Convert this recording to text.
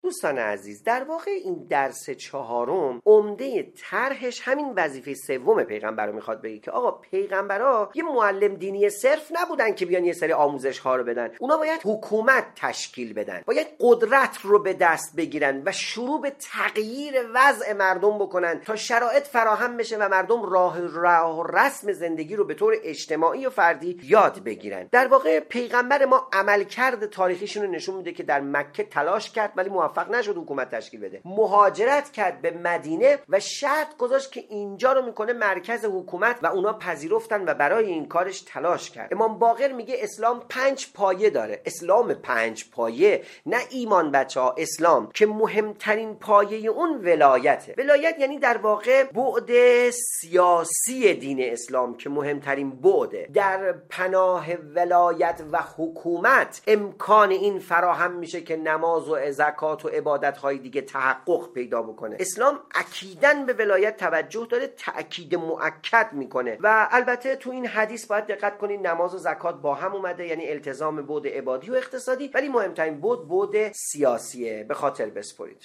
دوستان عزیز، در واقع این درس چهارم عمده طرحش همین وظیفه سوم پیغمبر رو میخواد بگه که آقا پیغمبرا یه معلم دینی صرف نبودن که بیان یه سری آموزش ها رو بدن، اونا باید حکومت تشکیل بدن، باید قدرت رو به دست بگیرن و شروع به تغییر وضع مردم بکنن تا شرایط فراهم بشه و مردم راه و رسم زندگی رو به طور اجتماعی و فردی یاد بگیرن. در واقع پیغمبر ما عملکرد تاریخیشون رو نشون میده که در مکه تلاش کرد ولی موفق نشد حکومت تشکیل بده، مهاجرت کرد به مدینه و شرط گذاشت که اینجا رو میکنه مرکز حکومت و اونا پذیرفتن و برای این کارش تلاش کرد. امام باقر میگه اسلام 5 پایه داره. اسلام 5 پایه، نه ایمان بچه‌ها، اسلام که مهمترین پایه اون ولایته. ولایت یعنی در واقع بعد سیاسی دین اسلام که مهمترین بعده. در پناه ولایت و حکومت امکان این فراهم میشه که نماز و زکات و عبادت‌های دیگه تحقق پیدا بکنه. اسلام اکیداً به ولایت توجه داره، تأکید مؤکد میکنه و البته تو این حدیث باید دقت کنید نماز و زکات با هم اومده، یعنی التزام بعد عبادی و اقتصادی، ولی مهمترین بعد سیاسیه، به خاطر بسپرید.